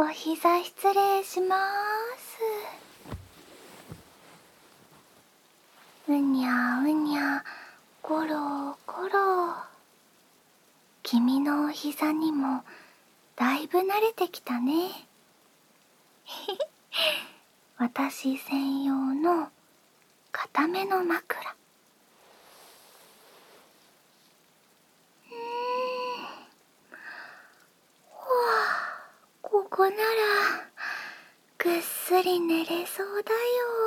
お膝失礼しまーす。うにゃうにゃ、ゴロゴロ。君のお膝にもだいぶ慣れてきたね。私専用の固めの枕。ここならぐっすり寝れそうだよ。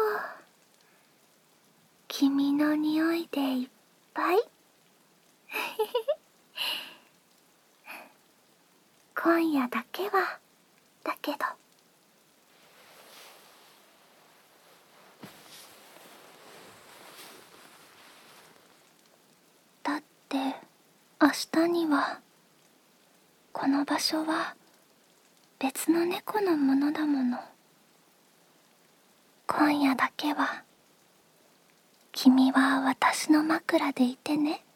君の匂いでいっぱい。今夜だけはだけど。だって明日にはこの場所は別の猫のものだもの。今夜だけは君は私の枕でいてね。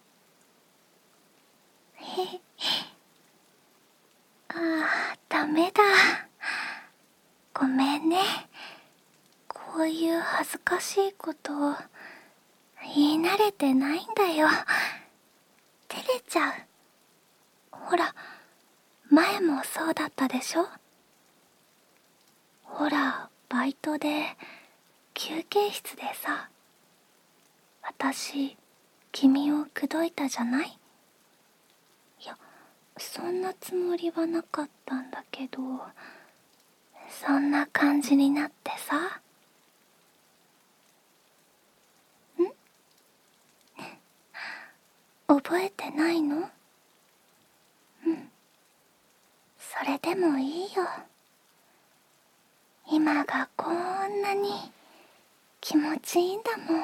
ああ、ダメだ。ごめんね。こういう恥ずかしいことを言い慣れてないんだよ。照れちゃう。ほら、前もそうだったでしょ。ほら、バイトで休憩室でさ、私君を口説いたじゃない。いや、そんなつもりはなかったんだけど、そんな感じになってさ。覚えてないの？それでもいいよ。今がこんなに気持ちいいんだもん。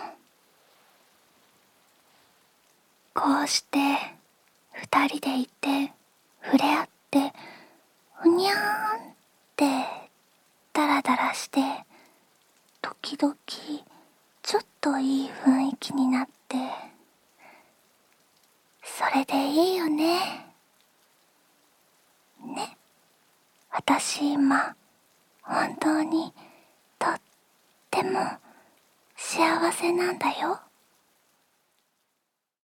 こうして二人でいて触れ合ってうにゃーんってダラダラして、時々ちょっといい雰囲気になって、それでいいよね。ね、私今本当にとっても幸せなんだよ。